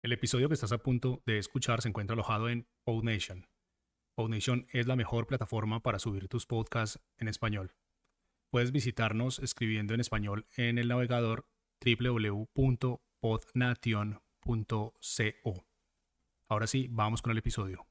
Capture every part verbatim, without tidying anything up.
El episodio que estás a punto de escuchar se encuentra alojado en PodNation. PodNation es la mejor plataforma para subir tus podcasts en español. Puedes visitarnos escribiendo en español en el navegador doble u doble u doble u punto podnation punto co. Ahora sí, vamos con el episodio.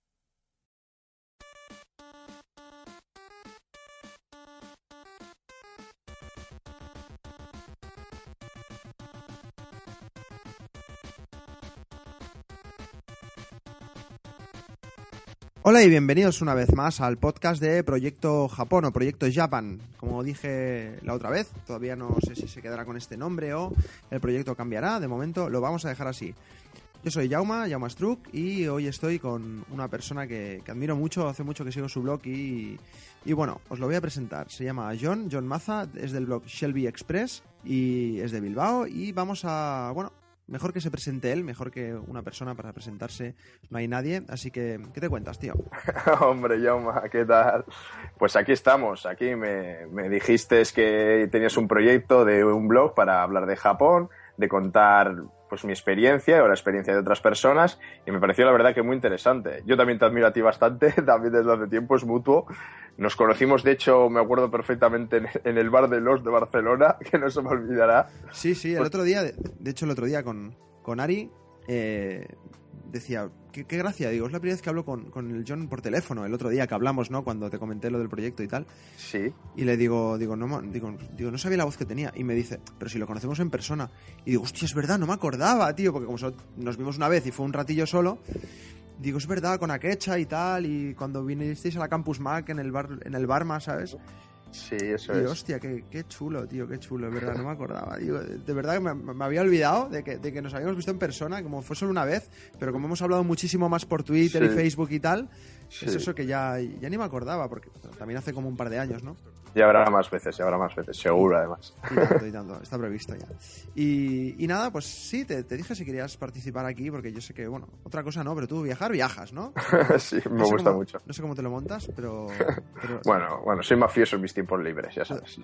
Hola y bienvenidos una vez más al podcast de Proyecto Japón o Proyecto Japan. Como dije la otra vez, todavía no sé si se quedará con este nombre o el proyecto cambiará. De momento lo vamos a dejar así. Yo soy Jauma, Jauma Struck, y hoy estoy con una persona que, que admiro mucho, hace mucho que sigo su blog y, y bueno, os lo voy a presentar. Se llama John, John Maza, es del blog Shelby Express y es de Bilbao y vamos a, bueno... Mejor que se presente él, mejor que una persona para presentarse, no hay nadie. Así que, ¿qué te cuentas, tío? Hombre, Jauma, ¿qué tal? Pues aquí estamos, aquí me, me dijiste que tenías un proyecto de un blog para hablar de Japón, de contar pues mi experiencia o la experiencia de otras personas, y me pareció la verdad que muy interesante. Yo también te admiro a ti bastante, también desde hace tiempo, es mutuo. Nos conocimos, de hecho, me acuerdo perfectamente en, en el bar de Los de Barcelona, que no se me olvidará. Sí, sí, el otro día, de, de hecho el otro día con, con Ari, eh, decía, qué, qué gracia, digo, es la primera vez que hablo con, con el John por teléfono, el otro día que hablamos, ¿no? Cuando te comenté lo del proyecto y tal. Sí. Y le digo, digo, no, digo, digo, no sabía la voz que tenía. Y me dice, pero si lo conocemos en persona. Y digo, hostia, es verdad, no me acordaba, tío, porque como so, nos vimos una vez y fue un ratillo solo. Digo, es verdad, con Akecha y tal, y cuando vinisteis a la Campus Mac en el bar, en el Barma, ¿sabes? Sí, eso y, es. Hostia, qué, qué chulo, tío, qué chulo, es verdad, no me acordaba. Digo, de verdad que me, me había olvidado de que, de que nos habíamos visto en persona, como fue solo una vez, pero como hemos hablado muchísimo más por Twitter sí. y Facebook y tal, sí. es eso que ya, ya ni me acordaba, porque también hace como un par de años, ¿no? Ya habrá más veces, ya habrá más veces, seguro, además. Y tanto, y tanto, está previsto ya. Y, y nada, pues sí, te, te dije si querías participar aquí, porque yo sé que, bueno, otra cosa no, pero tú viajar, viajas, ¿no? Sí, me no sé gusta cómo, mucho. No sé cómo te lo montas, pero... pero bueno, bueno, soy mafioso en mis tiempos libres, ya sabes.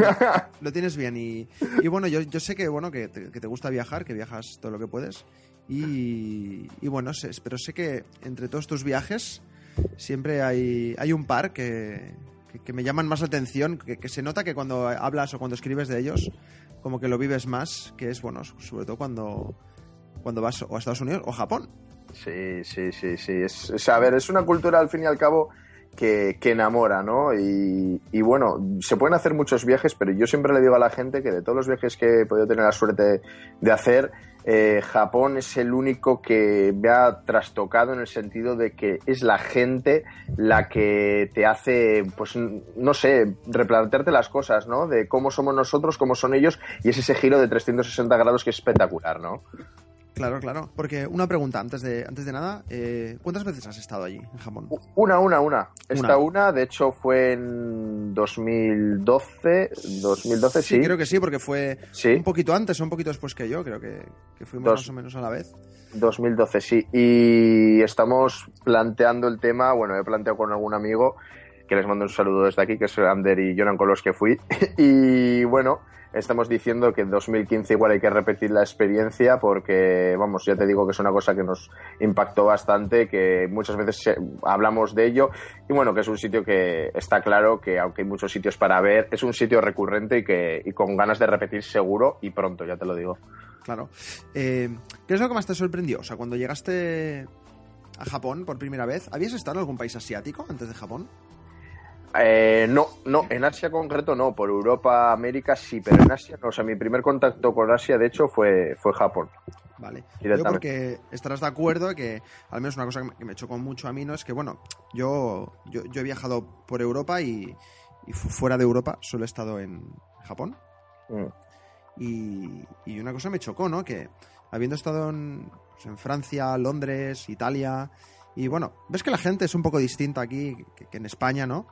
Lo tienes bien y, y bueno, yo, yo sé que, bueno, que te, que te gusta viajar, que viajas todo lo que puedes y, y bueno, sé, pero sé que entre todos tus viajes siempre hay, hay un par que... que me llaman más la atención, que, que se nota que cuando hablas o cuando escribes de ellos, como que lo vives más, que es, bueno, sobre todo cuando, cuando vas o a Estados Unidos o a Japón. Sí, sí, sí, sí. Es, es, a ver, es una cultura, al fin y al cabo, que, que enamora, ¿no? Y, y bueno, se pueden hacer muchos viajes, pero yo siempre le digo a la gente que de todos los viajes que he podido tener la suerte de hacer, eh, Japón es el único que me ha trastocado en el sentido de que es la gente la que te hace, pues no sé, replantearte las cosas, ¿no? De cómo somos nosotros, cómo son ellos, y es ese giro de trescientos sesenta grados que es espectacular, ¿no? Claro, claro. Porque una pregunta, antes de, antes de nada, eh, ¿cuántas veces has estado allí, en Japón? Una, una, una. Esta una, de hecho, fue en dos mil doce, dos mil doce, sí. Sí, creo que sí, porque fue sí. un poquito antes o un poquito después que yo, creo que, que fuimos Dos, más o menos a la vez. dos mil doce, sí. Y estamos planteando el tema, bueno, he planteado con algún amigo, que les mando un saludo desde aquí, que es Ander y Jonan, con los que fui. Y bueno, estamos diciendo que en dos mil quince igual hay que repetir la experiencia porque, vamos, ya te digo que es una cosa que nos impactó bastante, que muchas veces hablamos de ello y bueno, que es un sitio que está claro que aunque hay muchos sitios para ver, es un sitio recurrente y que y con ganas de repetir seguro y pronto, ya te lo digo. Claro. Eh, ¿Qué es lo que más te sorprendió? O sea, cuando llegaste a Japón por primera vez, ¿habías estado en algún país asiático antes de Japón? Eh, no, no, en Asia concreto no, por Europa, América sí, pero en Asia no, o sea, mi primer contacto con Asia de hecho fue, fue Japón. Vale, yo porque estarás de acuerdo que al menos una cosa que me chocó mucho a mí, ¿no? Es que bueno, yo, yo, yo he viajado por Europa y, y fuera de Europa solo he estado en Japón mm. y, y una cosa me chocó, ¿no? Que habiendo estado en, pues, en Francia, Londres, Italia... Y bueno, ves que la gente es un poco distinta aquí que, que en España, ¿no?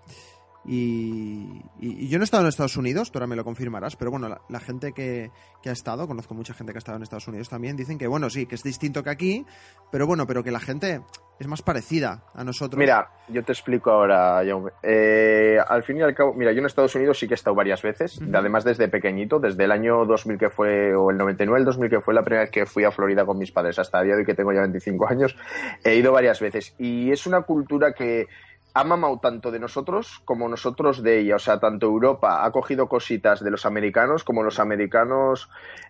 Y, y, y yo no he estado en Estados Unidos, tú ahora me lo confirmarás, pero bueno, la, la gente que, que ha estado, conozco mucha gente que ha estado en Estados Unidos también, dicen que bueno, sí, que es distinto que aquí, pero bueno, pero que la gente es más parecida a nosotros. Mira, yo te explico ahora, Jaume. Eh, al fin y al cabo, mira, yo en Estados Unidos sí que he estado varias veces, uh-huh. además desde pequeñito, desde el año dos mil que fue, o el noventa y nueve, el dos mil que fue la primera vez que fui a Florida con mis padres, hasta el día de hoy que tengo ya veinticinco años, he ido varias veces. Y es una cultura que ha mamado tanto de nosotros como nosotros de ella. O sea, tanto Europa ha cogido cositas de los americanos como los americanos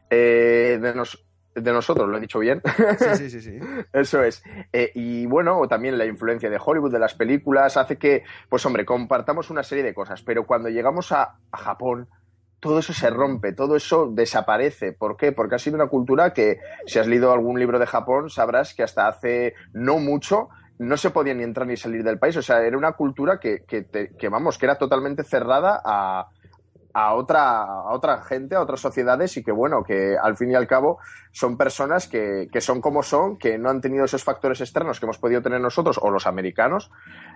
eh, de nosotros. De nosotros, lo he dicho bien. Sí, sí, sí, sí. Eso es. Eh, y bueno, también la influencia de Hollywood, de las películas, hace que, pues hombre, compartamos una serie de cosas. Pero cuando llegamos a, a Japón, todo eso se rompe, todo eso desaparece. ¿Por qué? Porque ha sido una cultura que, si has leído algún libro de Japón, sabrás que hasta hace no mucho no se podía ni entrar ni salir del país. O sea, era una cultura que, que, te, que vamos, que era totalmente cerrada a... a otra, a otra gente, a otras sociedades y que, bueno, que al fin y al cabo son personas que, que son como son, que no han tenido esos factores externos que hemos podido tener nosotros o los americanos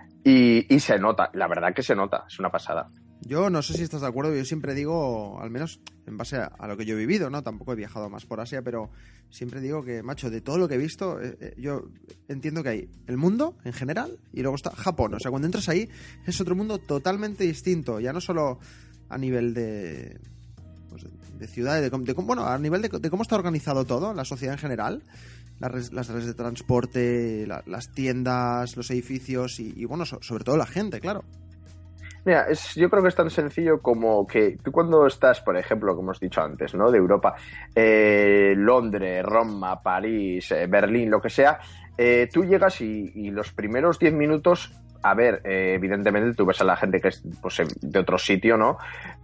y, y se nota, la verdad que se nota, es una pasada. Yo no sé si estás de acuerdo, yo siempre digo, al menos en base a, a lo que yo he vivido, ¿no? Tampoco he viajado más por Asia, pero siempre digo que, macho, de todo lo que he visto, eh, eh, yo entiendo que hay el mundo en general y luego está Japón. O sea, cuando entras ahí es otro mundo totalmente distinto, ya no solo a nivel de, pues, de ciudad, de, de, bueno, a nivel de, de cómo está organizado todo, la sociedad en general, las redes, las redes de transporte, la, las tiendas, los edificios y, y bueno, so, sobre todo la gente, claro. Mira, es, yo creo que es tan sencillo como que tú cuando estás, por ejemplo, como hemos dicho antes, ¿no? De Europa, eh, Londres, Roma, París, eh, Berlín, lo que sea, eh, tú llegas y, y los primeros diez minutos, a ver, eh, evidentemente tú ves a la gente que es pues, de otro sitio, ¿no?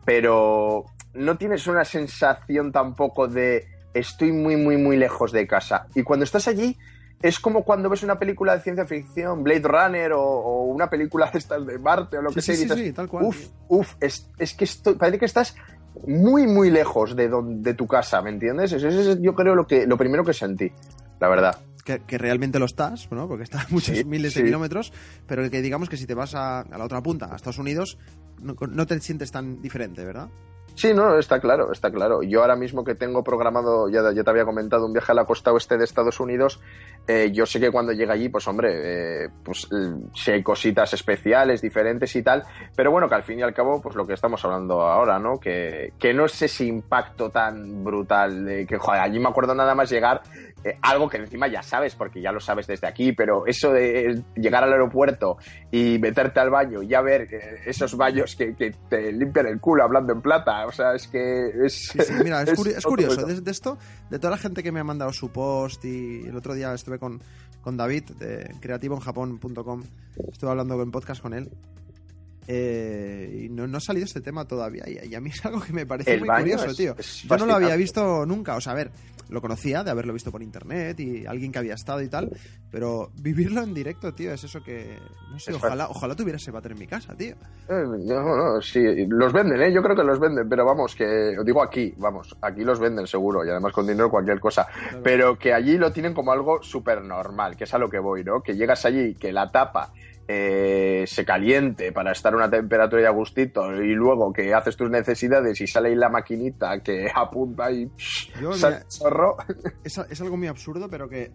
Pero no tienes una sensación tampoco de estoy muy, muy, muy lejos de casa. Y cuando estás allí, es como cuando ves una película de ciencia ficción, Blade Runner o, o una película de estas de Marte o lo sí, que sí, sea, y dices, sí, sí, tal cual, uf, uf, es, es que estoy, parece que estás muy, muy lejos de, don, de tu casa, ¿me entiendes? Eso es, yo creo, lo, que, lo primero que sentí, la verdad. Que, que realmente lo estás, ¿no? Porque está a muchos sí, miles sí. de kilómetros, pero que digamos que si te vas a, a la otra punta, a Estados Unidos, no, no te sientes tan diferente, ¿verdad? Sí, no, está claro, está claro. Yo ahora mismo que tengo programado, ya, ya te había comentado, un viaje a la costa oeste de Estados Unidos, eh, yo sé que cuando llega allí, pues hombre, eh, pues eh, sí hay cositas especiales, diferentes y tal, pero bueno, que al fin y al cabo, pues lo que estamos hablando ahora, ¿no? Que, que no es ese impacto tan brutal de que, joder, allí me acuerdo nada más llegar, eh, algo que encima ya sabes, porque ya lo sabes desde aquí, pero eso de llegar al aeropuerto y meterte al baño y ya ver eh, esos baños que, que te limpian el culo hablando en plata, o sea, es que es... Sí, sí, mira, es, es, curi- es curioso, de, de esto, de toda la gente que me ha mandado su post y el otro día estuve con, con David de creativo en japón punto com, estuve hablando en podcast con él, eh, y no, no ha salido este tema todavía y, y a mí es algo que me parece el muy curioso, es, tío. Es Yo no lo había visto nunca, o sea, a ver, lo conocía de haberlo visto por internet y alguien que había estado y tal, pero vivirlo en directo, tío, es eso que, no sé, ojalá, ojalá tuviera ese váter en mi casa, tío. Eh, no, no, sí, los venden, ¿eh? Yo creo que los venden, pero vamos, que digo aquí, vamos, aquí los venden seguro y además con dinero cualquier cosa, claro. Pero que allí lo tienen como algo súper normal, que es a lo que voy, ¿no? Que llegas allí, que la tapa eh, se caliente para estar a una temperatura y a gustito y luego que haces tus necesidades y sale ahí la maquinita que apunta y Yo, sale mira, chorro. Es, es algo muy absurdo, pero que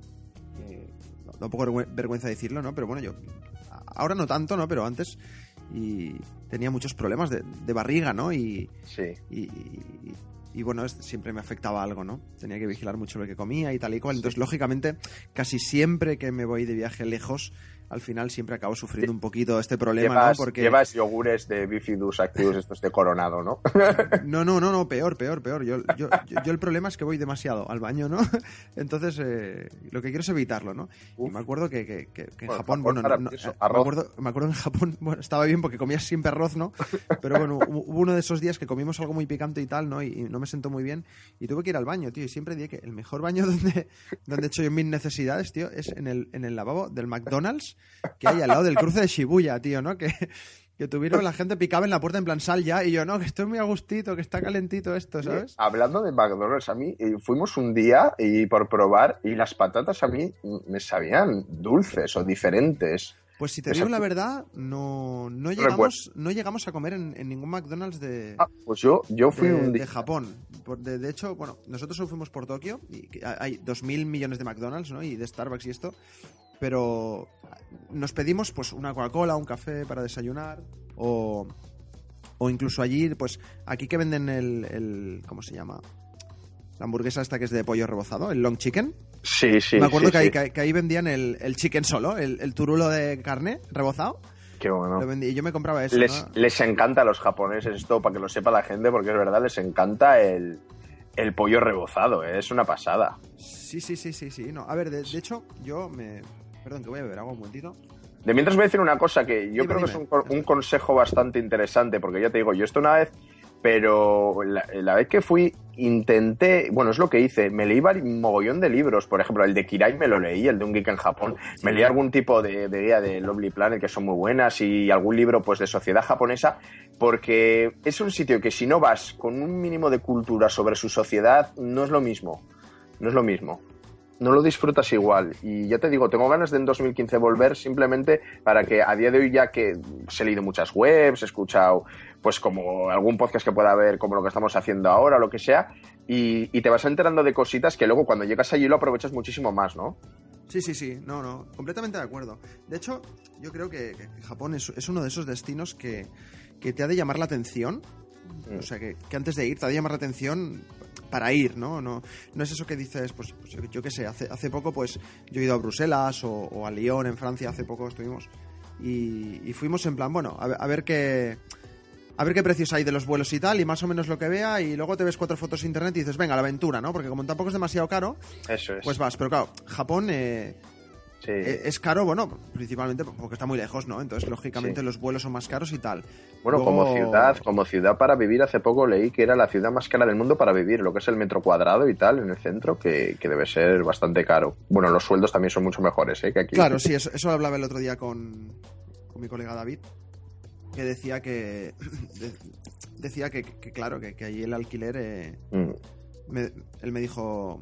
eh, da un poco de vergüenza decirlo, ¿no? Pero bueno, yo ahora no tanto, ¿no? Pero antes y tenía muchos problemas de, de barriga, ¿no? Y, sí. y, y, y bueno, es, siempre me afectaba algo, ¿no? Tenía que vigilar mucho lo que comía y tal y cual. Entonces, sí. Lógicamente, casi siempre que me voy de viaje lejos, al final siempre acabo sufriendo un poquito este problema, llevas, ¿no? Porque llevas yogures de Bifidus Activus estos de Coronado, ¿no? No, no, no, no, peor, peor, peor. Yo, yo, yo, yo el problema es que voy demasiado al baño, ¿no? Entonces, eh, lo que quiero es evitarlo, ¿no? Uf. Y me acuerdo que, que, que, que en bueno, Japón, bueno, no, no, eh, me, acuerdo, me acuerdo en Japón, bueno, estaba bien porque comías siempre arroz, ¿no? Pero bueno, hubo uno de esos días que comimos algo muy picante y tal, ¿no? Y, y no me sentó muy bien y tuve que ir al baño, tío. Y siempre dije que el mejor baño donde, donde he hecho yo mis necesidades, tío, es en el, en el lavabo del McDonald's que hay al lado del cruce de Shibuya, tío, ¿no? Que, que tuvieron, la gente picaba en la puerta en plan sal ya y yo, no, que estoy muy a gustito, que está calentito esto, ¿sabes? Hablando de McDonald's, a mí fuimos un día y por probar y las patatas a mí me sabían dulces o diferentes. Pues si te digo la verdad, no, no, llegamos, no llegamos a comer en, en ningún McDonald's de, ah, pues yo, yo fui de, un día. de Japón. De, de hecho, bueno, nosotros solo fuimos por Tokio y hay dos mil millones de McDonald's, ¿no? Y de Starbucks y esto. pero nos pedimos pues una Coca-Cola, un café para desayunar o, o incluso allí, pues aquí que venden el, el ¿cómo se llama? La hamburguesa esta que es de pollo rebozado, el long chicken. Sí, sí. Me acuerdo sí, que, ahí, sí. que, que ahí vendían el, el chicken solo, el, el turulo de carne rebozado. Qué bueno. Lo vendí, y yo me compraba eso, Les, ¿no? les encanta a los japoneses esto, para que lo sepa la gente, porque es verdad, les encanta el, el pollo rebozado, ¿eh? Es una pasada. Sí, sí, sí, sí, sí. No, a ver, de, de hecho, yo me... Perdón, que voy a beber agua un momentito. De mientras voy a decir una cosa que yo Dime, creo que dime. es un, un consejo bastante interesante, porque ya te digo, yo esto una vez, pero la, la vez que fui intenté, bueno, es lo que hice, me leí un mogollón de libros, por ejemplo, el de Kirai me lo leí, el de un geek en Japón, me leí algún tipo de, de guía de Lovely Planet que son muy buenas y algún libro pues de sociedad japonesa, porque es un sitio que si no vas con un mínimo de cultura sobre su sociedad, no es lo mismo, no es lo mismo. No lo disfrutas igual. Y ya te digo, tengo ganas de en dos mil quince volver simplemente para que a día de hoy, ya que he leído muchas webs, he escuchado pues como algún podcast que pueda haber, como lo que estamos haciendo ahora, lo que sea, y, y te vas enterando de cositas que luego cuando llegas allí lo aprovechas muchísimo más, ¿no? Sí, sí, sí, no, no, completamente de acuerdo. De hecho, yo creo que, que Japón es, es uno de esos destinos que, que te ha de llamar la atención. O sea, que, que antes de ir te ha de llamar la atención para ir, ¿no? No, no es eso que dices, pues, pues yo, yo qué sé, hace, hace poco pues yo he ido a Bruselas o, o a Lyon en Francia, hace poco estuvimos y, y fuimos en plan, bueno, a ver, a ver qué a ver qué precios hay de los vuelos y tal, y más o menos lo que vea, y luego te ves cuatro fotos en internet y dices, venga, la aventura, ¿no? Porque como tampoco es demasiado caro, Eso es. pues vas, pero claro, Japón eh, Sí. es caro, bueno, principalmente porque está muy lejos, ¿no? Entonces, lógicamente, Sí. los vuelos son más caros y tal. Bueno, Luego- como ciudad, como ciudad para vivir, hace poco leí que era la ciudad más cara del mundo para vivir, lo que es el metro cuadrado y tal, en el centro, que, que debe ser bastante caro. Bueno, los sueldos también son mucho mejores, ¿eh? Que aquí. Claro, sí, eso, eso lo hablaba el otro día con, con mi colega David, que decía que de- decía que, que, claro, que, que allí el alquiler eh, Mm. me- él me dijo,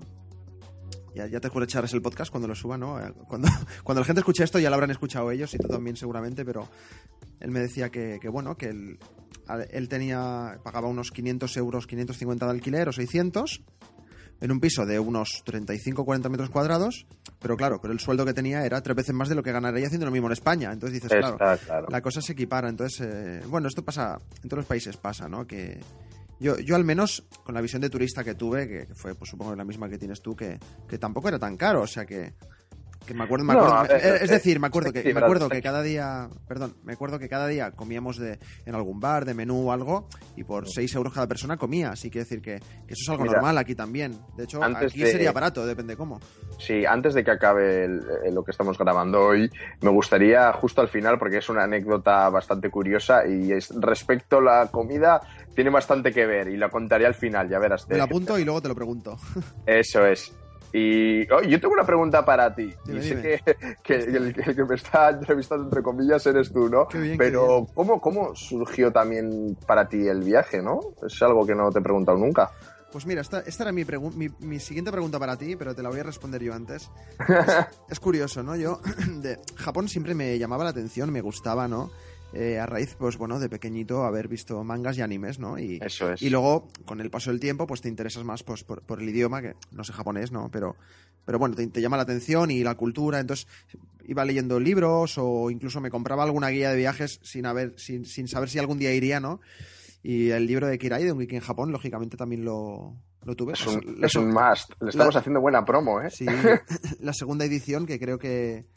ya, ya te juro echarles el podcast cuando lo suba, ¿no? Eh, Cuando, cuando la gente escuche esto ya lo habrán escuchado ellos y tú también seguramente, pero él me decía que, que bueno, que él, a- él tenía, pagaba unos quinientos euros, quinientos cincuenta de alquiler o seiscientos en un piso de unos treinta y cinco cuarenta metros cuadrados, pero claro, pero el sueldo que tenía era tres veces más de lo que ganaría haciendo lo mismo en España. Entonces dices, claro, Está claro. la cosa se equipara. Entonces, eh, bueno, esto pasa, en todos los países pasa, ¿no? Que yo, yo al menos, con la visión de turista que tuve, que fue, pues supongo, la misma que tienes tú, que, que tampoco era tan caro, o sea que... Que me acuerdo, me No, acuerdo a ver, eh, es eh, decir, me acuerdo que sí, me verdad, acuerdo está que aquí. cada día, perdón, me acuerdo que cada día comíamos de en algún bar, de menú o algo, y por seis euros cada persona comía, así que decir que, que eso es algo Mira, normal aquí también. De hecho, antes aquí de- sería barato, depende cómo. Sí, antes de que acabe el- el- lo que estamos grabando hoy, me gustaría justo al final, porque es una anécdota bastante curiosa y es, respecto a la comida tiene bastante que ver y lo contaré al final, ya verás. Me lo apunto y luego te lo pregunto. Eso es. Y oh, yo tengo una pregunta para ti. Dime, y sé dime. que, que el, el que me está entrevistando, entre comillas, eres tú, ¿no? Qué bien, qué Pero bien. ¿cómo, ¿cómo surgió también para ti el viaje, no? Es algo que no te he preguntado nunca. Pues mira, esta, esta era mi, pregu- mi, mi siguiente pregunta para ti, pero te la voy a responder yo antes. Es, es curioso, ¿no? Yo, de Japón siempre me llamaba la atención, me gustaba, ¿no? Eh, a raíz, pues bueno, de pequeñito haber visto mangas y animes, ¿no? Y, Eso es. y luego, con el paso del tiempo, pues te interesas más pues, por, por el idioma, que no sé japonés, ¿no? Pero, pero bueno, te, te llama la atención y la cultura, entonces iba leyendo libros o incluso me compraba alguna guía de viajes sin, haber, sin, sin saber si algún día iría, ¿no? Y el libro de Kirai, de un geek en Japón, lógicamente también lo, lo tuve. Es La un, se- la es se- un must. Le estamos la- haciendo buena promo, ¿eh? Sí, la segunda edición, que creo que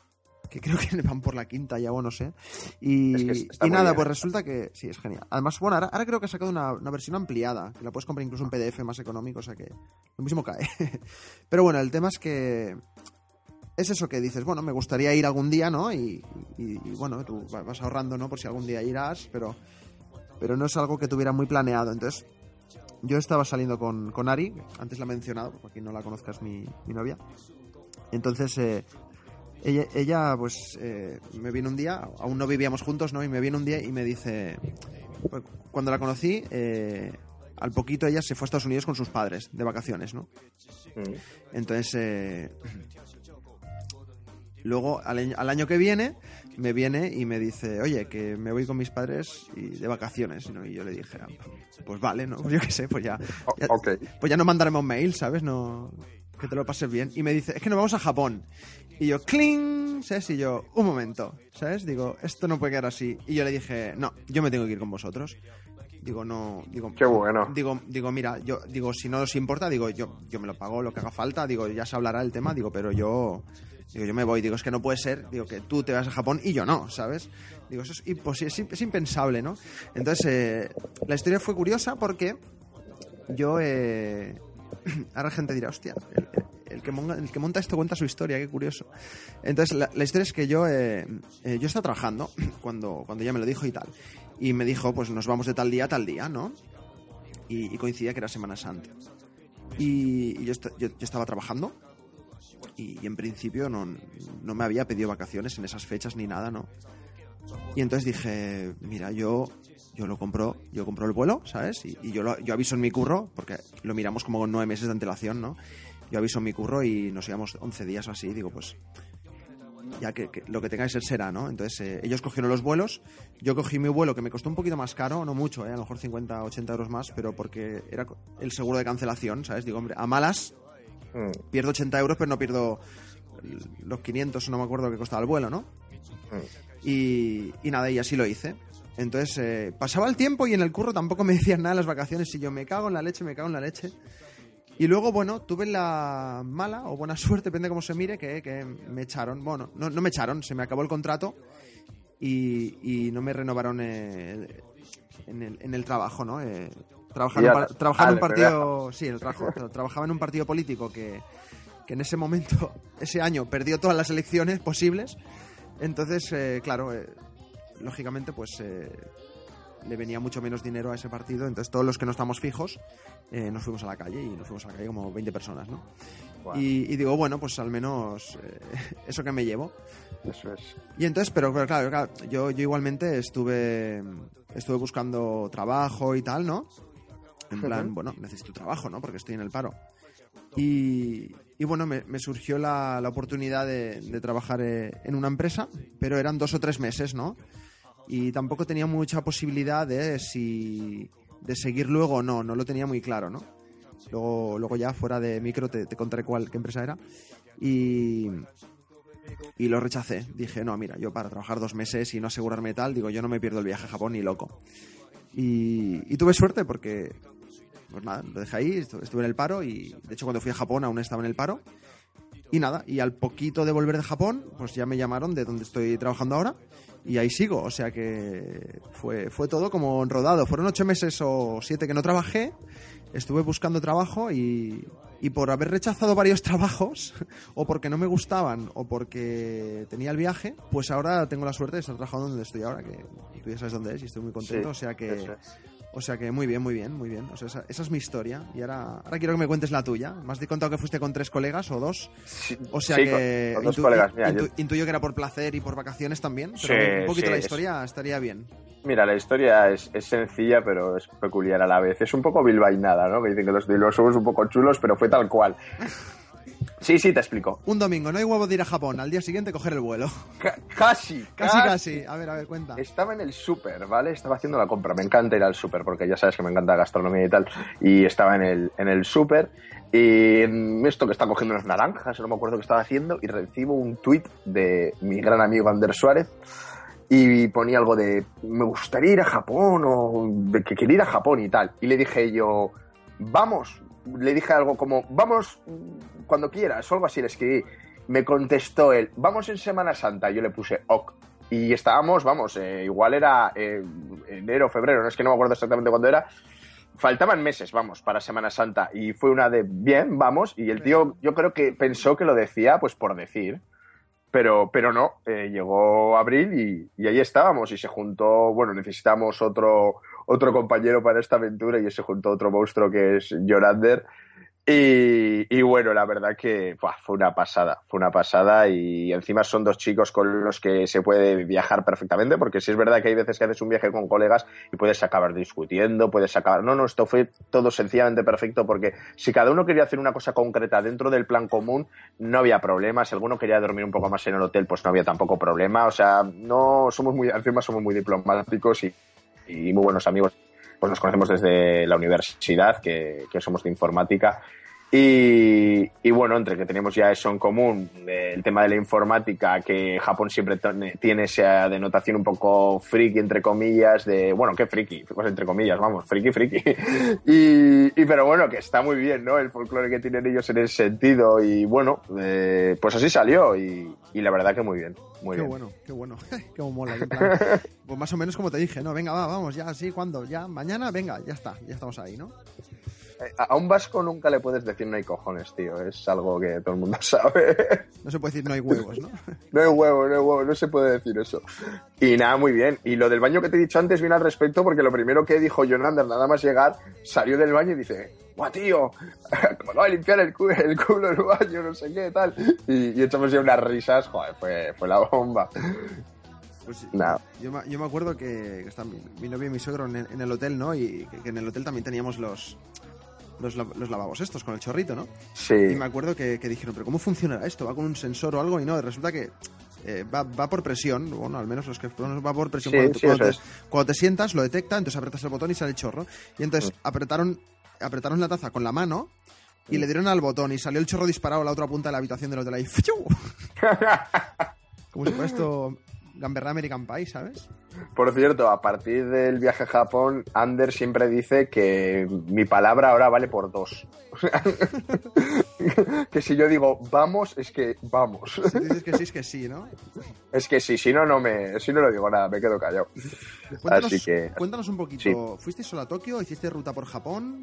que creo que van por la quinta ya o no sé. Y, Es que está y muy nada, bien. pues resulta que sí, es genial. Además, bueno, ahora, ahora creo que ha sacado una, una versión ampliada, que la puedes comprar incluso en P D F más económico, o sea que lo mismo cae. Pero bueno, el tema es que es eso que dices, bueno, me gustaría ir algún día, ¿no? Y, y- y, bueno, tú va- vas ahorrando, ¿no? Por si algún día irás, pero, pero no es algo que tuviera muy planeado. Entonces, yo estaba saliendo con, con Ari, antes la he mencionado, para quien no la conozca es mi, mi novia. Entonces, eh, ella, ella, pues, eh, me viene un día, aún no vivíamos juntos, ¿no? Y me viene un día y me dice, pues, cuando la conocí, eh, al poquito ella se fue a Estados Unidos con sus padres, de vacaciones, ¿no? Mm. Entonces, eh, luego, al, año- al año que viene, me viene y me dice, oye, que me voy con mis padres y de vacaciones, ¿no? Y yo le dije, ah, pues vale, ¿no? Pues yo qué sé, pues ya, O- ya- ok. pues ya no mandaremos un mail, ¿sabes? No, que te lo pases bien. Y me dice, es que nos vamos a Japón. Y yo, ¡cling! ¿Sabes? Y yo, un momento, ¿sabes? Digo, esto no puede quedar así. Y yo le dije, no, yo me tengo que ir con vosotros. Digo, no, digo... Qué bueno. Digo, digo mira, yo digo, si no os importa, digo, yo, yo me lo pago lo que haga falta, digo, ya se hablará el tema, digo, pero yo... Digo, yo me voy, digo, es que no puede ser, digo, que tú te vas a Japón y yo no, ¿sabes? Digo, eso es, impos- es, es impensable, ¿no? Entonces, eh, la historia fue curiosa porque yo... Eh... Ahora la gente dirá, hostia, el, el, que monta, el que monta esto cuenta su historia, qué curioso. Entonces, la, la historia es que yo eh, eh, yo estaba trabajando cuando, cuando ella me lo dijo y tal. Y me dijo, pues nos vamos de tal día a tal día, ¿no? Y, y coincidía que era Semana Santa. Y, y yo, est- yo, yo estaba trabajando y, y en principio no, no me había pedido vacaciones en esas fechas ni nada, ¿no? Y entonces dije, mira, yo... Yo lo compro, yo compro el vuelo, ¿sabes? Y, y yo, lo, yo aviso en mi curro, porque lo miramos como con nueve meses de antelación, ¿no? Yo aviso en mi curro y nos íbamos once días o así, digo, pues ya que, que lo que tenga que ser será, ¿no? Entonces eh, ellos cogieron los vuelos, yo cogí mi vuelo que me costó un poquito más caro, no mucho, ¿eh? A lo mejor cincuenta, ochenta euros más, pero porque era el seguro de cancelación, ¿sabes? Digo, hombre, a malas mm. pierdo ochenta euros, pero no pierdo los quinientos, no me acuerdo que costaba el vuelo, ¿no? Mm. Y, y nada, y así lo hice. Entonces, eh, pasaba el tiempo y en el curro tampoco me decían nada en las vacaciones y yo me cago en la leche, me cago en la leche. Y luego, bueno, tuve la mala o buena suerte, depende de cómo se mire, que, que me echaron. Bueno, no, no me echaron, se me acabó el contrato y, y no me renovaron eh, en, el, en el trabajo, ¿no? Eh, trabajaba, en, trabajaba en un partido... Sí, en el trabajo. Trabajaba en un partido político que, que en ese momento, ese año, perdió todas las elecciones posibles. Entonces, eh, claro... Eh, lógicamente pues eh, le venía mucho menos dinero a ese partido, entonces todos los que no estamos fijos eh, nos fuimos a la calle y nos fuimos a la calle como veinte personas, ¿no? Wow. Y, y digo, bueno, pues al menos eh, eso que me llevo. Eso es. Y entonces, pero, pero claro, claro yo, yo igualmente estuve estuve buscando trabajo y tal, ¿no? En plan, uh-huh. bueno, necesito trabajo, ¿no? Porque estoy en el paro. Y, y bueno, me, me surgió la, la oportunidad de, de trabajar eh, en una empresa, pero eran dos o tres meses, ¿no? Y tampoco tenía mucha posibilidad de si de seguir luego o no, no lo tenía muy claro, ¿no? Luego, luego ya fuera de micro te, te contaré cuál, qué empresa era. Y, y lo rechacé. Dije, no, mira, yo para trabajar dos meses y no asegurarme tal, digo, yo no me pierdo el viaje a Japón ni loco. Y, y tuve suerte porque... Pues nada, lo dejé ahí, estuve en el paro y de hecho cuando fui a Japón aún estaba en el paro. Y nada, y al poquito de volver de Japón, pues ya me llamaron de donde estoy trabajando ahora y ahí sigo. O sea que fue, fue todo como rodado. Fueron ocho meses o siete que no trabajé, estuve buscando trabajo y, y por haber rechazado varios trabajos, o porque no me gustaban o porque tenía el viaje, pues ahora tengo la suerte de estar trabajando donde estoy ahora, que tú ya sabes dónde es y estoy muy contento. Sí, o sea que... O sea que muy bien, muy bien, muy bien. O sea, esa, esa es mi historia. Y ahora, ahora quiero que me cuentes la tuya. Me has contado que fuiste con tres colegas o dos. Sí, o sea sí, que con, con dos intu- colegas. Mira, intu- yo... intuyo que era por placer y por vacaciones también. Pero sí, un poquito sí, la historia es... estaría bien. Mira, la historia es, es sencilla, pero es peculiar a la vez. Es un poco bilbainada, ¿no? Que dicen que los bilbaos somos un poco chulos, pero fue tal cual. Sí, sí, te explico. Un domingo, no hay huevo de ir a Japón. Al día siguiente coger el vuelo. C- casi, casi. Casi, casi. A ver, a ver, cuenta. Estaba en el súper, ¿vale? Estaba haciendo la compra. Me encanta ir al súper porque ya sabes que me encanta la gastronomía y tal. Y estaba en el, en el súper y esto que está cogiendo unas naranjas, no me acuerdo qué estaba haciendo, y recibo un tuit de mi gran amigo Ander Suárez y ponía algo de me gustaría ir a Japón o de que quería ir a Japón y tal. Y le dije yo, vamos... Le dije algo como, vamos cuando quieras, o algo así, le escribí. Me contestó él, vamos en Semana Santa. Yo le puse ok. Y estábamos, vamos, eh, igual era eh, enero, febrero, no es que no me acuerdo exactamente cuándo era. Faltaban meses, vamos, para Semana Santa. Y fue una de, bien, vamos. Y el tío, yo creo que pensó que lo decía, pues por decir. Pero, pero no, eh, llegó abril y, y ahí estábamos. Y se juntó, bueno, necesitamos otro... otro compañero para esta aventura y se juntó otro monstruo que es Jorander y, y bueno, la verdad que buah, fue una pasada, fue una pasada y encima son dos chicos con los que se puede viajar perfectamente, porque sí es verdad que hay veces que haces un viaje con colegas y puedes acabar discutiendo, puedes acabar... No, no, esto fue todo sencillamente perfecto porque si cada uno quería hacer una cosa concreta dentro del plan común, no había problema. Si alguno quería dormir un poco más en el hotel, pues no había tampoco problema. O sea, no somos muy, encima somos muy diplomáticos y y muy buenos amigos, pues nos conocemos desde la universidad, que, que somos de informática, Y, y bueno, entre que tenemos ya eso en común, eh, el tema de la informática, que Japón siempre t- tiene esa denotación un poco friki, entre comillas, de, bueno, qué friki, pues entre comillas, vamos, friki, friki. Y, y pero bueno, que está muy bien, ¿no? El folclore que tienen ellos en ese sentido. Y bueno, eh, pues así salió y, y la verdad que muy bien, muy qué bien. bueno, qué bueno, qué mola. En plan, pues más o menos como te dije, ¿no? Venga, va, vamos, ya, sí, ¿cuándo? Ya, mañana, venga, ya está, ya estamos ahí, ¿no? A un vasco nunca le puedes decir no hay cojones, tío. Es algo que todo el mundo sabe. No se puede decir no hay huevos, ¿no? No hay huevo, no hay huevo, no se puede decir eso. Y nada, muy bien. Y lo del baño que te he dicho antes viene al respecto porque lo primero que dijo Jonander nada más llegar, salió del baño y dice, ¡guau, tío! Me acabo de limpiar el culo, el culo del baño, no sé qué, tal. Y, y echamos ya unas risas, joder, fue, fue la bomba. Pues Nada. yo, yo me acuerdo que, que está mi, mi novio y mi suegro en, en el hotel, ¿no? Y que, que en el hotel también teníamos los... Los, los lavabos estos, con el chorrito, ¿no? Sí. Y me acuerdo que, que dijeron, ¿pero cómo funcionará esto? ¿Va con un sensor o algo? Y no, resulta que eh, va, va por presión, bueno, al menos los que va por presión. Sí, cuando, sí, cuando, te, es. cuando te sientas, lo detecta, entonces apretas el botón y sale el chorro. Y entonces mm. apretaron, apretaron la taza con la mano y mm. le dieron al botón y salió el chorro disparado a la otra punta de la habitación del hotel ahí. Como si fuera esto... Gamberra American Pie, ¿sabes? Por cierto, a partir del viaje a Japón, Ander siempre dice que mi palabra ahora vale por dos. Que si yo digo vamos, es que vamos. Si dices que sí, es que sí, ¿no? Es que sí, si no, no me, si no, no digo nada, me quedo callado. Cuéntanos, Así que... cuéntanos un poquito. Sí. ¿Fuiste solo a Tokio? ¿Hiciste ruta por Japón?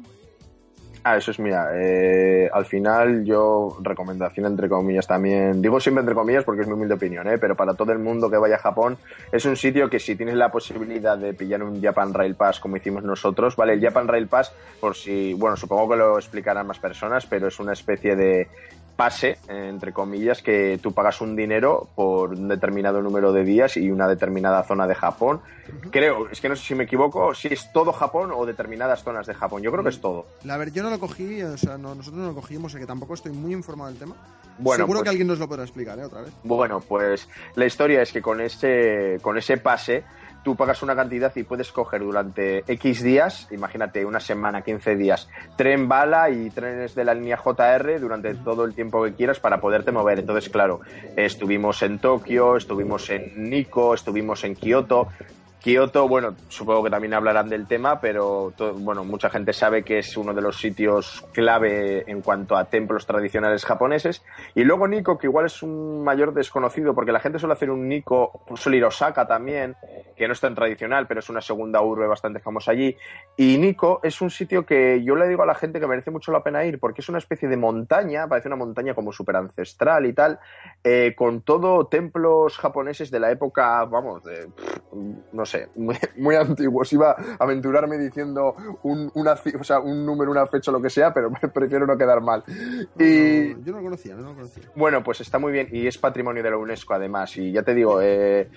Ah, eso es, mira, eh, al final yo, recomendación entre comillas también, digo siempre entre comillas porque es mi humilde opinión, ¿eh? Pero para todo el mundo que vaya a Japón, es un sitio que si tienes la posibilidad de pillar un Japan Rail Pass como hicimos nosotros, ¿vale? El Japan Rail Pass, por si, bueno, supongo que lo explicarán más personas, pero es una especie de pase, entre comillas, que tú pagas un dinero por un determinado número de días y una determinada zona de Japón. Uh-huh. Creo, es que no sé si me equivoco, si es todo Japón o determinadas zonas de Japón. Yo creo que es todo. A ver, yo no lo cogí, o sea, no, nosotros no lo cogimos, o sea que tampoco estoy muy informado del tema. Bueno, seguro pues, que alguien nos lo podrá explicar, ¿eh? Otra vez. Bueno, pues la historia es que con ese, con ese pase tú pagas una cantidad y puedes coger durante X días, imagínate, una semana, quince días, tren bala y trenes de la línea J R durante todo el tiempo que quieras para poderte mover. Entonces, claro, estuvimos en Tokio, estuvimos en Nikko, estuvimos en Kioto. Kioto, bueno, supongo que también hablarán del tema, pero todo, bueno, mucha gente sabe que es uno de los sitios clave en cuanto a templos tradicionales japoneses. Y luego Nikko, que igual es un mayor desconocido, porque la gente suele hacer un Nikko, suele ir a Osaka también, que no es tan tradicional, pero es una segunda urbe bastante famosa allí. Y Nikko es un sitio que yo le digo a la gente que merece mucho la pena ir, porque es una especie de montaña, parece una montaña como súper ancestral y tal, eh, con todo templos japoneses de la época, vamos, de, no sé, Muy, muy antiguos. Iba a aventurarme diciendo un, una, o sea, un número, una fecha, lo que sea, pero prefiero no quedar mal. No, y no, yo no lo conocía, no lo conocía. Bueno, pues está muy bien y es patrimonio de la UNESCO además. Y ya te digo, eh,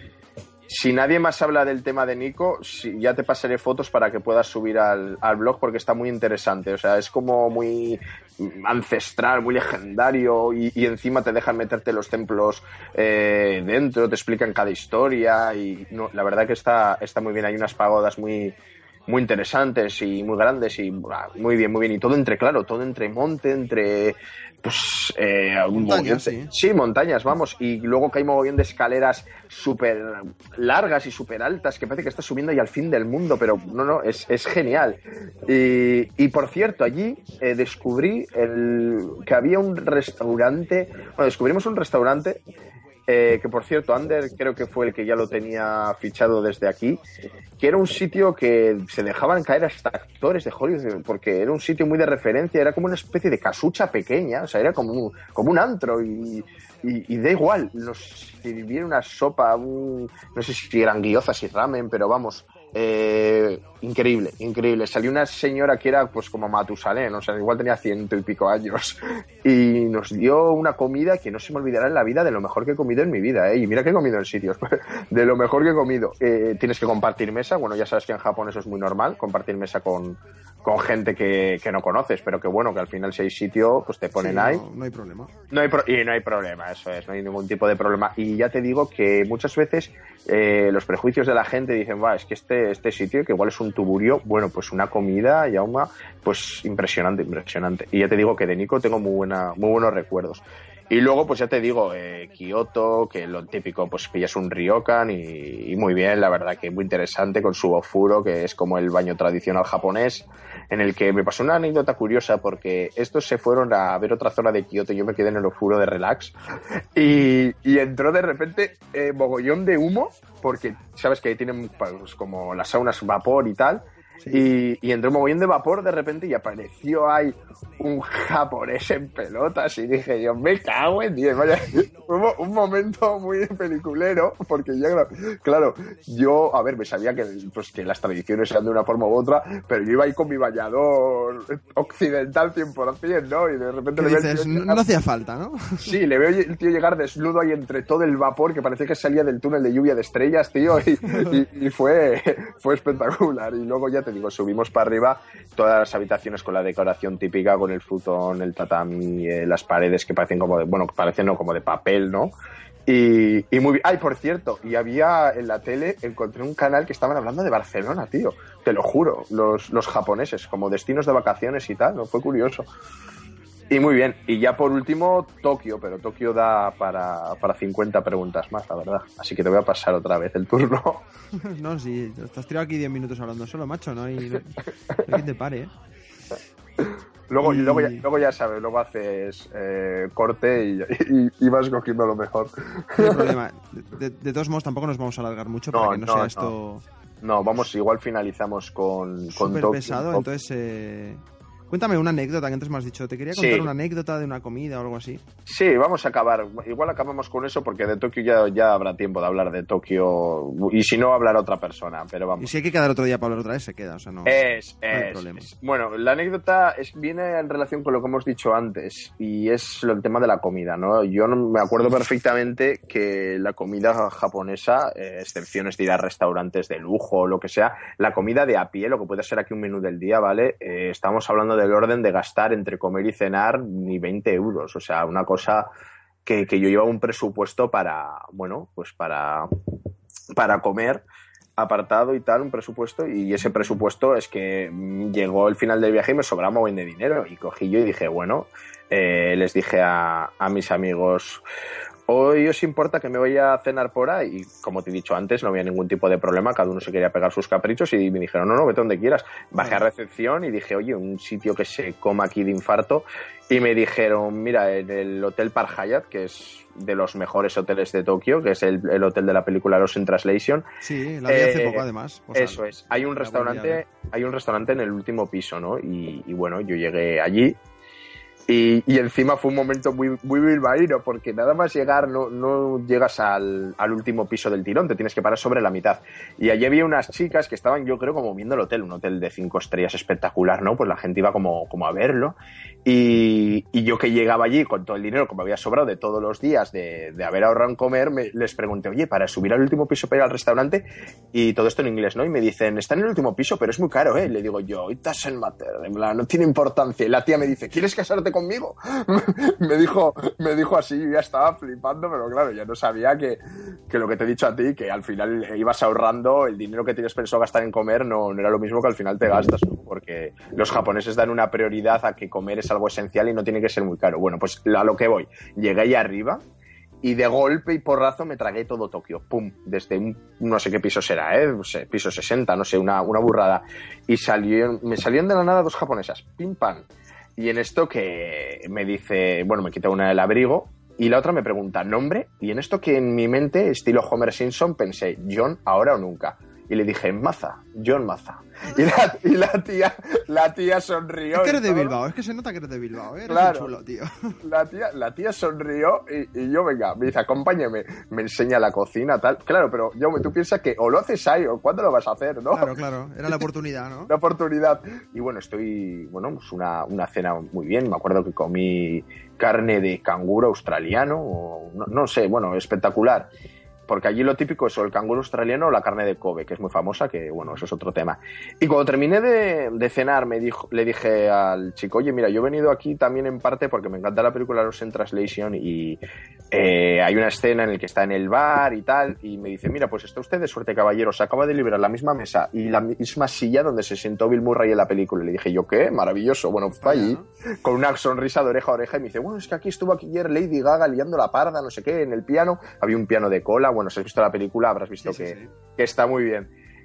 si nadie más habla del tema de Nikko, si, ya te pasaré fotos para que puedas subir al, al blog porque está muy interesante. O sea, es como muy ancestral, muy legendario y, y encima te dejan meterte los templos eh, dentro, te explican cada historia y no, la verdad que está, está muy bien. Hay unas pagodas muy, muy interesantes y muy grandes y muy bien, muy bien. Y todo entre, claro, todo entre monte, entre... Pues, eh, montañas, sí. sí, montañas, vamos. Y luego que hay mogollón de escaleras súper largas y súper altas que parece que estás subiendo ya al fin del mundo, pero no, no, es, es genial. Y, y por cierto, allí eh, descubrí el, que había un restaurante, bueno, descubrimos un restaurante eh, que por cierto, Ander creo que fue el que ya lo tenía fichado desde aquí, que era un sitio que se dejaban caer hasta actores de Hollywood, porque era un sitio muy de referencia, era como una especie de casucha pequeña, o sea, era como un, como un antro y, y, y da igual, nos sirvieron una sopa, un, no sé si eran gyozas y ramen, pero vamos, eh, increíble, increíble. Salió una señora que era pues como Matusalén, o sea, igual tenía ciento y pico años, y nos dio una comida que no se me olvidará en la vida, de lo mejor que he comido en mi vida, ¿eh? Y mira que he comido en sitios, de lo mejor que he comido. Eh, tienes que compartir mesa, bueno, ya sabes que en Japón eso es muy normal, compartir mesa con, con gente que, que no conoces, pero que bueno, que al final si hay sitio, pues te ponen Sí, ahí. no, no hay problema. No hay pro- y no hay problema, eso es, no hay ningún tipo de problema. Y ya te digo que muchas veces eh, los prejuicios de la gente dicen, va, es que este, este sitio, que igual es un tuburio, bueno, pues una comida, Yauma, pues impresionante, impresionante. Y ya te digo que de Nico tengo muy buena, muy buenos recuerdos. Y luego, pues ya te digo, eh, Kioto, que lo típico, pues pillas un ryokan y, y muy bien, la verdad que muy interesante con su ofuro, que es como el baño tradicional japonés, en el que me pasó una anécdota curiosa porque estos se fueron a ver otra zona de Kioto y yo me quedé en el ofuro de relax y, y entró de repente eh, mogollón de humo, porque sabes que tienen pues, como las saunas vapor y tal. Sí. Y, y entró un mogollón de vapor de repente y apareció ahí un japonés en pelotas y dije yo, me cago en diez, vaya, hubo un momento muy peliculero porque ya, claro, yo, a ver, me sabía que, pues, que las tradiciones eran de una forma u otra, pero yo iba ahí con mi bañador occidental cien por ciento, ¿no? Y de repente le dices, veo no, no hacía falta, ¿no? Sí, le veo el tío llegar desnudo ahí entre todo el vapor que parecía que salía del túnel de lluvia de estrellas, tío, y, y, y fue, fue espectacular. Y luego ya te digo, subimos para arriba, todas las habitaciones con la decoración típica, con el futón, el tatami, eh, las paredes que parecen como de, bueno, parecen no, como de papel, ¿no? Y, y muy bien. Ay, por cierto, y había en la tele, encontré un canal que estaban hablando de Barcelona, tío. Te lo juro, los, los japoneses, como destinos de vacaciones y tal, ¿no? Fue curioso. Y muy bien, y ya por último, Tokio, pero Tokio da para, para cincuenta preguntas más, la verdad. Así que te voy a pasar otra vez el turno. No, sí, te has tirado aquí diez minutos hablando solo, macho, no hay, no, no hay quien te pare, ¿eh? Luego, y... luego, ya, luego ya sabes, luego haces eh, corte y, y, y vas cogiendo lo mejor. No hay problema. De, de todos modos, tampoco nos vamos a alargar mucho para no, que no, no sea esto... No. no, vamos, igual finalizamos con, con Súper pesado, entonces... Eh... Cuéntame una anécdota que antes me has dicho. Te quería contar sí. una anécdota de una comida o algo así. Sí, vamos a acabar. Igual acabamos con eso porque de Tokio ya, ya habrá tiempo de hablar de Tokio. Y si no, hablará otra persona, pero vamos. Y si hay que quedar otro día para hablar otra vez, se queda. O sea, no, es, no hay es, problema. Es. Bueno, la anécdota es, viene en relación con lo que hemos dicho antes. Y es el tema de la comida, ¿no? Yo no, me acuerdo perfectamente que la comida japonesa, eh, excepciones de ir a restaurantes de lujo o lo que sea, la comida de a pie, lo que puede ser aquí un menú del día, ¿vale? Eh, estamos hablando del orden de gastar entre comer y cenar ni veinte euros, o sea, una cosa que, que yo llevaba un presupuesto para, bueno, pues para, para comer apartado y tal, un presupuesto, y ese presupuesto es que llegó el final del viaje y me sobraba muy bien de dinero, y cogí yo y dije, bueno, eh, les dije a, a mis amigos, ¿hoy os importa que me vaya a cenar por ahí? Y como te he dicho antes, no había ningún tipo de problema, cada uno se quería pegar sus caprichos y me dijeron, no, no, vete donde quieras. Bajé a recepción y dije, oye, un sitio que se coma aquí de infarto. Y me dijeron, mira, en el Hotel Park Hyatt, que es de los mejores hoteles de Tokio, que es el, el hotel de la película Lost in Translation. Sí, la vi hace eh, poco además. O sea, eso es. Hay un restaurante, hay un restaurante en el último piso, ¿no? Y, y bueno, yo llegué allí. Y, y encima fue un momento muy, muy bilbaíno, porque nada más llegar no, no llegas al, al último piso del tirón, te tienes que parar sobre la mitad. Y allí había unas chicas que estaban, yo creo, como viendo el hotel, un hotel de cinco estrellas espectacular, ¿no? Pues la gente iba como, como a verlo. Y, y yo que llegaba allí con todo el dinero que me había sobrado de todos los días de, de haber ahorrado en comer, me, les pregunté, oye, para subir al último piso para ir al restaurante, y todo esto en inglés, ¿no? Y me dicen, está en el último piso, pero es muy caro, ¿eh? Y le digo yo, it doesn't matter, no tiene importancia. Y la tía me dice, ¿quieres casarte conmigo? me dijo me dijo así, yo ya estaba flipando, pero claro, ya no sabía que, que lo que te he dicho a ti, que al final ibas ahorrando, el dinero que tienes pensado gastar en comer no, no era lo mismo que al final te gastas, ¿no? Porque los japoneses dan una prioridad a que comer es algo esencial y no tiene que ser muy caro. Bueno, pues a lo que voy, llegué ahí arriba y de golpe y porrazo me tragué todo Tokio, pum, desde un, no sé qué piso será, ¿eh? No sé, piso sesenta, no sé, una, una burrada, y salieron, me salieron de la nada dos japonesas, pim pam. Y en esto que me dice, bueno, me quita una del abrigo y la otra me pregunta nombre, y en esto que en mi mente, estilo Homer Simpson, pensé, John, ahora o nunca. Y le dije, Maza, John Maza. Y la, y la tía la tía sonrió. Es que eres de Bilbao, es que se nota que eres de Bilbao, ¿eh? Eres claro, chulo, tío. La tía, la tía sonrió y, y yo, venga, me dice, acompáñame, me enseña la cocina, tal. Claro, pero yo, tú piensas que o lo haces ahí o cuándo lo vas a hacer, ¿no? Claro, claro, era la oportunidad, ¿no? La oportunidad. Y bueno, estoy, bueno, pues una, una cena muy bien. Me acuerdo que comí carne de canguro australiano, o no, no sé, bueno, espectacular. porque allí lo típico es o el canguro australiano o la carne de Kobe, que es muy famosa, que bueno, eso es otro tema. Y cuando terminé de, de cenar, me dijo, le dije al chico, oye, mira, yo he venido aquí también en parte porque me encanta la película Lost in Translation y eh, hay una escena en la que está en el bar y tal, y me dice, mira, pues está usted de suerte, caballero, se acaba de liberar la misma mesa y la misma silla donde se sentó Bill Murray en la película. Y le dije yo, ¿qué? Maravilloso. Bueno, fue allí, con una sonrisa de oreja a oreja, y me dice, bueno, es que aquí estuvo aquí ayer Lady Gaga liando la parda, no sé qué, en el piano, había un piano de cola, bueno, si has visto la película habrás visto sí, que, sí, sí. que está muy bien.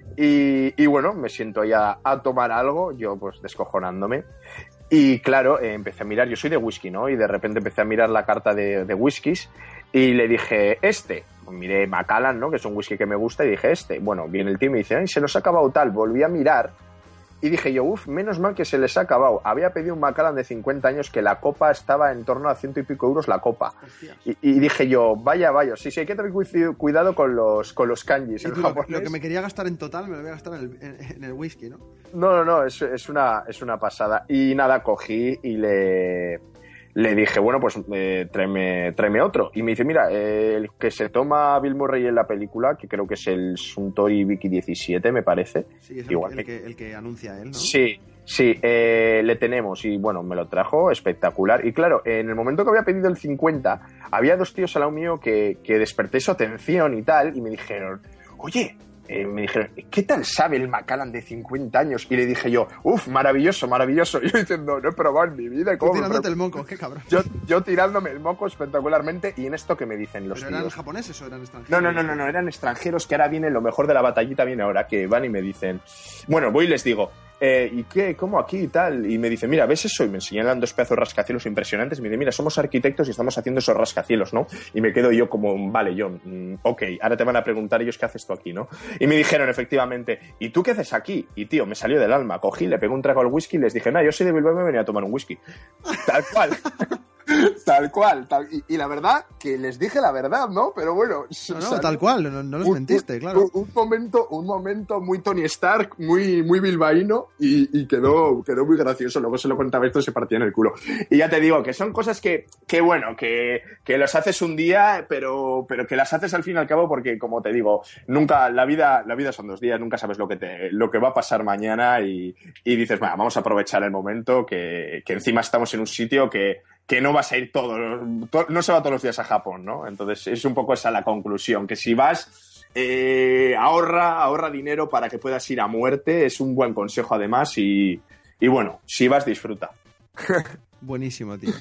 Y, y bueno, me siento ya a tomar algo, yo pues descojonándome. Y claro, eh, empecé a mirar, yo soy de whisky, ¿no? Y de repente empecé a mirar la carta de, de whiskies y le dije, este, miré Macallan, ¿no? Que es un whisky que me gusta, y dije, este. Bueno, viene el tío y me dice, ay, se nos ha acabado tal. Volví a mirar y dije yo, uff, menos mal que se les ha acabado. Había pedido un Macallan de cincuenta años que la copa estaba en torno a ciento y pico euros la copa. Y, y dije yo, vaya, vaya, sí, sí, hay que tener cuidado con los, con los kanjis. Y tú, lo, lo que me quería gastar en total me lo voy a gastar en el, en, en el whisky, ¿no? No, no, no, es, es, una, es una pasada. Y nada, cogí y le... Le dije, bueno, pues eh, tráeme, tráeme otro. Y me dice, mira, eh, el que se toma Bill Murray en la película, que creo que es el Suntory Vicky diecisiete, me parece. Sí, es el, Igual el, que, el que anuncia él, ¿no? Sí, sí, eh, le tenemos. Y bueno, me lo trajo espectacular. Y claro, en el momento que había pedido el cincuenta, había dos tíos al lado mío que, que desperté su atención y tal, y me dijeron, oye... Eh, me dijeron, ¿qué tal sabe el Macallan de cincuenta años? Y le dije yo, uff, maravilloso, maravilloso. Y yo diciendo, no he probado en mi vida. ¿Cómo tirándote el moco, qué cabrón. Yo, yo tirándome el moco espectacularmente. Y en esto que me dicen los ¿Pero tíos. eran japoneses o eran extranjeros? No, no, no, no, no, eran extranjeros, que ahora viene lo mejor de la batallita, viene ahora, que van y me dicen, bueno, voy y les digo, eh, ¿y qué? ¿Cómo aquí y tal? Y me dice, mira, ¿ves eso? Y me señalan dos pedazos de rascacielos impresionantes. Y me dice, mira, somos arquitectos y estamos haciendo esos rascacielos, ¿no? Y me quedo yo como, vale, yo, mm, ok, ahora te van a preguntar ellos qué haces tú aquí, ¿no? Y me dijeron, efectivamente, ¿y tú qué haces aquí? Y tío, me salió del alma, cogí, le pegué un trago al whisky y les dije, no, yo soy de Bilbao y me venía a tomar un whisky. Tal cual. Tal cual, tal, y, y la verdad que les dije la verdad, ¿no? Pero bueno, no, no, tal cual, no, no les un, mentiste, un, claro. Un, un momento, un momento muy Tony Stark, muy, muy bilbaíno, y, y quedó, quedó muy gracioso. Luego se lo contaba esto y se partía en el culo. Y ya te digo que son cosas que, que bueno, que, que los haces un día, pero, pero que las haces al fin y al cabo, porque como te digo, nunca, la vida, la vida son dos días, nunca sabes lo que te, lo que va a pasar mañana, y, y dices, bueno, vamos a aprovechar el momento, que, que encima estamos en un sitio que que no vas a ir todo, to, no se va todos los días a Japón, ¿no? Entonces es un poco esa la conclusión, que si vas, eh, ahorra, ahorra dinero para que puedas ir a muerte, es un buen consejo además, y, y bueno, si vas, disfruta. Buenísimo, tío.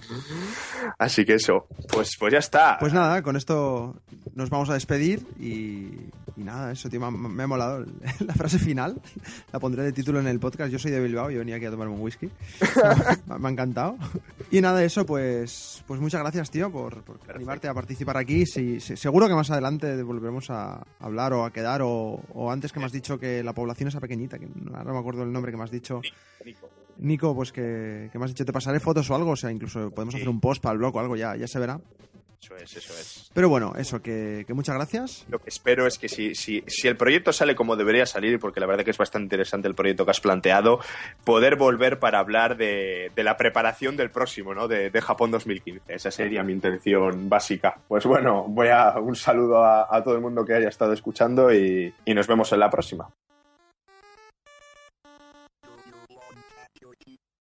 Así que eso, pues, pues ya está. Pues nada, con esto nos vamos a despedir y, y nada, eso, tío, me ha, me ha molado la frase final. La pondré de título en el podcast. Yo soy de Bilbao, yo venía aquí a tomarme un whisky. me, me ha encantado. Y nada, eso, pues pues muchas gracias, tío, por, por animarte a participar aquí. Sí, sí, seguro que más adelante volveremos a hablar o a quedar, o, o antes que me has dicho que la población esa pequeñita, que ahora no me acuerdo el nombre que me has dicho. Nico. Nico, pues que, que me has dicho, te pasaré fotos o algo, o sea, incluso podemos sí. hacer un post para el blog o algo, ya, ya se verá. Eso es, eso es. Pero bueno, eso, que, que muchas gracias. Lo que espero es que si, si, si el proyecto sale como debería salir, porque la verdad que es bastante interesante el proyecto que has planteado, poder volver para hablar de, de la preparación del próximo, ¿no? De, de Japón dos mil quince. Esa sería mi intención básica. Pues bueno, voy a un saludo a, a todo el mundo que haya estado escuchando y, y nos vemos en la próxima.